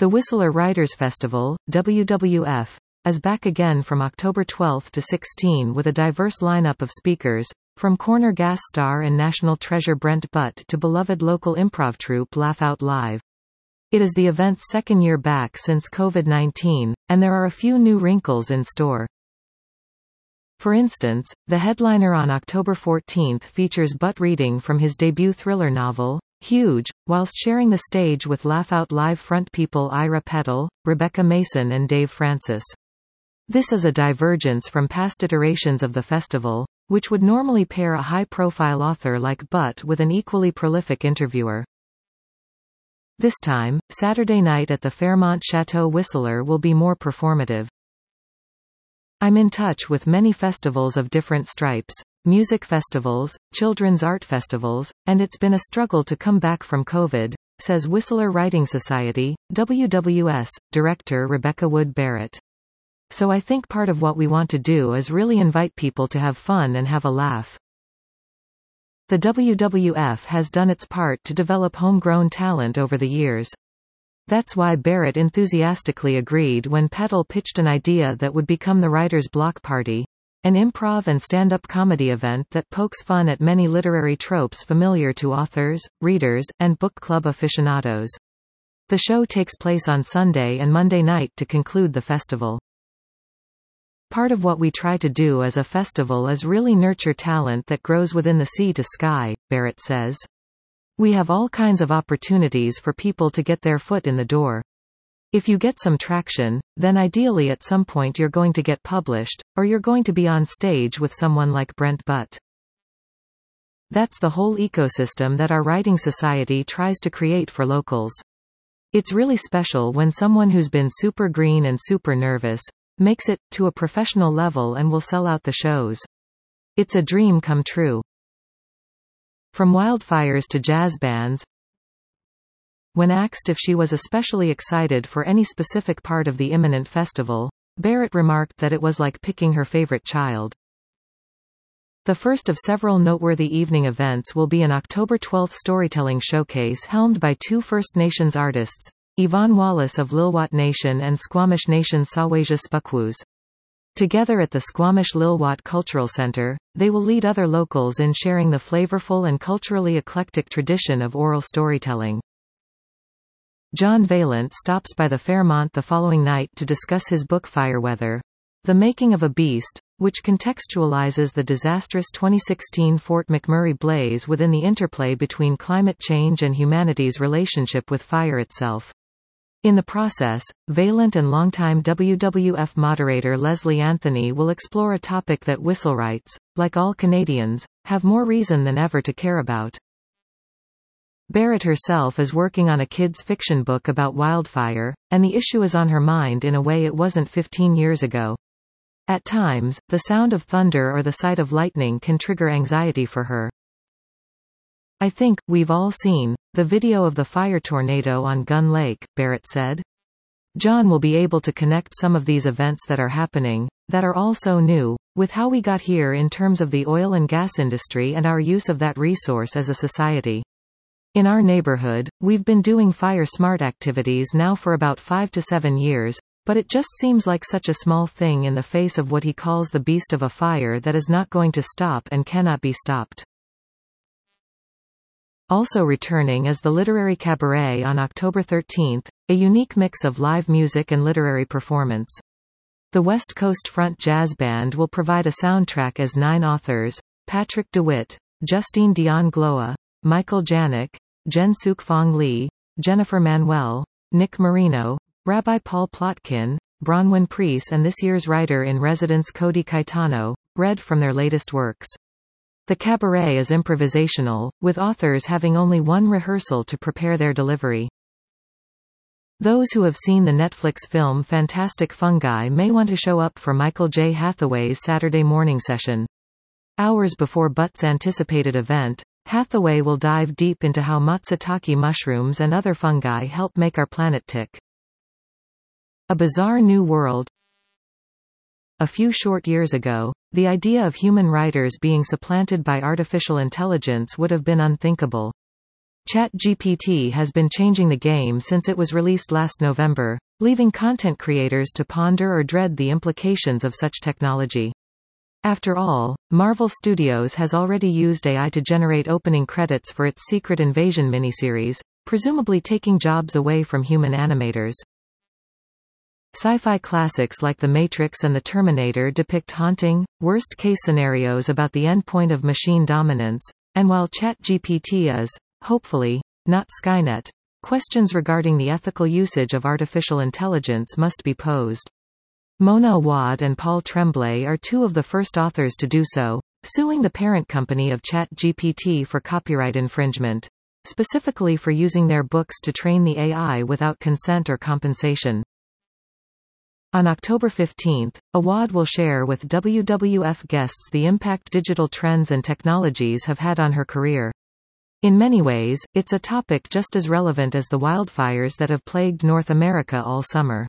The Whistler Writers Festival, WWF, is back again from October 12 to 16 with a diverse lineup of speakers, from corner gas star and national treasure Brent Butt to beloved local improv troupe Laugh Out Live. It is the event's second year back since COVID-19, and there are a few new wrinkles in store. For instance, the headliner on October 14 features Butt reading from his debut thriller novel, Huge, whilst sharing the stage with Laugh Out Live front people Ira Petal, Rebecca Mason and Dave Francis. This is a divergence from past iterations of the festival, which would normally pair a high-profile author like Butt with an equally prolific interviewer. This time, Saturday night at the Fairmont Chateau Whistler will be more performative. I'm in touch with many festivals of different stripes, music festivals, children's art festivals, and it's been a struggle to come back from COVID, says Whistler Writing Society, WWS, Director Rebecca Wood Barrett. So I think part of what we want to do is really invite people to have fun and have a laugh. The WWF has done its part to develop homegrown talent over the years. That's why Barrett enthusiastically agreed when Petal pitched an idea that would become the Writer's Block Party, an improv and stand-up comedy event that pokes fun at many literary tropes familiar to authors, readers, and book club aficionados. The show takes place on Sunday and Monday night to conclude the festival. Part of what we try to do as a festival is really nurture talent that grows within the sea to sky, Barrett says. We have all kinds of opportunities for people to get their foot in the door. If you get some traction, then ideally at some point you're going to get published, or you're going to be on stage with someone like Brent Butt. That's the whole ecosystem that our writing society tries to create for locals. It's really special when someone who's been super green and super nervous makes it to a professional level and will sell out the shows. It's a dream come true. From wildfires to jazz bands. When asked if she was especially excited for any specific part of the imminent festival, Barrett remarked that it was like picking her favorite child. The first of several noteworthy evening events will be an October 12 storytelling showcase helmed by two First Nations artists, Yvonne Wallace of Lilwat Nation and Squamish Nation Sawaja Spukwoos. Together at the Squamish Lilwat Cultural Center, they will lead other locals in sharing the flavorful and culturally eclectic tradition of oral storytelling. John Vaillant stops by the Fairmont the following night to discuss his book Fireweather, The Making of a Beast, which contextualizes the disastrous 2016 Fort McMurray blaze within the interplay between climate change and humanity's relationship with fire itself. In the process, Vaillant and longtime WWF moderator Leslie Anthony will explore a topic that Whistlerites, like all Canadians, have more reason than ever to care about. Barrett herself is working on a kids' fiction book about wildfire, and the issue is on her mind in a way it wasn't 15 years ago. At times, the sound of thunder or the sight of lightning can trigger anxiety for her. I think we've all seen the video of the fire tornado on Gun Lake, Barrett said. John will be able to connect some of these events that are happening, that are all so new, with how we got here in terms of the oil and gas industry and our use of that resource as a society. In our neighborhood, we've been doing fire-smart activities now for about 5 to 7 years, but it just seems like such a small thing in the face of what he calls the beast of a fire that is not going to stop and cannot be stopped. Also returning is the Literary Cabaret on October 13, a unique mix of live music and literary performance. The West Coast Front Jazz Band will provide a soundtrack as 9 authors, Patrick DeWitt, Justine Dion Gloa, Michael Janik, Jen Suk Fong Lee, Jennifer Manuel, Nick Marino, Rabbi Paul Plotkin, Bronwyn Preece and this year's writer-in-residence Cody Caetano, read from their latest works. The cabaret is improvisational, with authors having only one rehearsal to prepare their delivery. Those who have seen the Netflix film Fantastic Fungi may want to show up for Michael J. Hathaway's Saturday morning session. Hours before Butt's anticipated event, Hathaway will dive deep into how matsutake mushrooms and other fungi help make our planet tick. A Bizarre New World. A few short years ago, the idea of human writers being supplanted by artificial intelligence would have been unthinkable. ChatGPT has been changing the game since it was released last November, leaving content creators to ponder or dread the implications of such technology. After all, Marvel Studios has already used AI to generate opening credits for its Secret Invasion miniseries, presumably taking jobs away from human animators. Sci-fi classics like The Matrix and The Terminator depict haunting, worst-case scenarios about the endpoint of machine dominance, and while ChatGPT is, hopefully, not Skynet, questions regarding the ethical usage of artificial intelligence must be posed. Mona Awad and Paul Tremblay are two of the first authors to do so, suing the parent company of ChatGPT for copyright infringement, specifically for using their books to train the AI without consent or compensation. On October 15, Awad will share with WWF guests the impact digital trends and technologies have had on her career. In many ways, it's a topic just as relevant as the wildfires that have plagued North America all summer.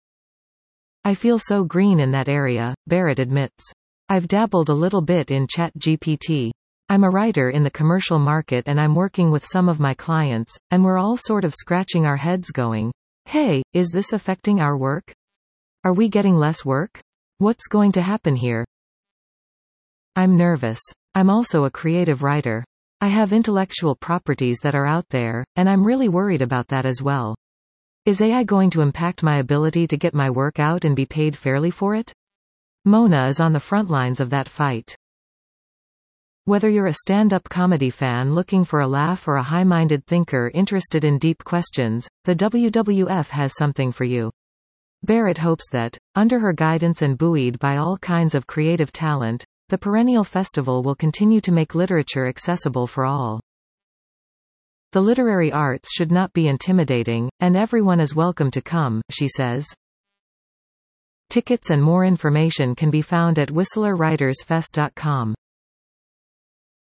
I feel so green in that area, Barrett admits. I've dabbled a little bit in ChatGPT. I'm a writer in the commercial market and I'm working with some of my clients, and we're all sort of scratching our heads going, hey, is this affecting our work? Are we getting less work? What's going to happen here? I'm nervous. I'm also a creative writer. I have intellectual properties that are out there, and I'm really worried about that as well. Is AI going to impact my ability to get my work out and be paid fairly for it? Mona is on the front lines of that fight. Whether you're a stand-up comedy fan looking for a laugh or a high-minded thinker interested in deep questions, the WWF has something for you. Barrett hopes that, under her guidance and buoyed by all kinds of creative talent, the perennial festival will continue to make literature accessible for all. The literary arts should not be intimidating, and everyone is welcome to come, she says. Tickets and more information can be found at whistlerwritersfest.com.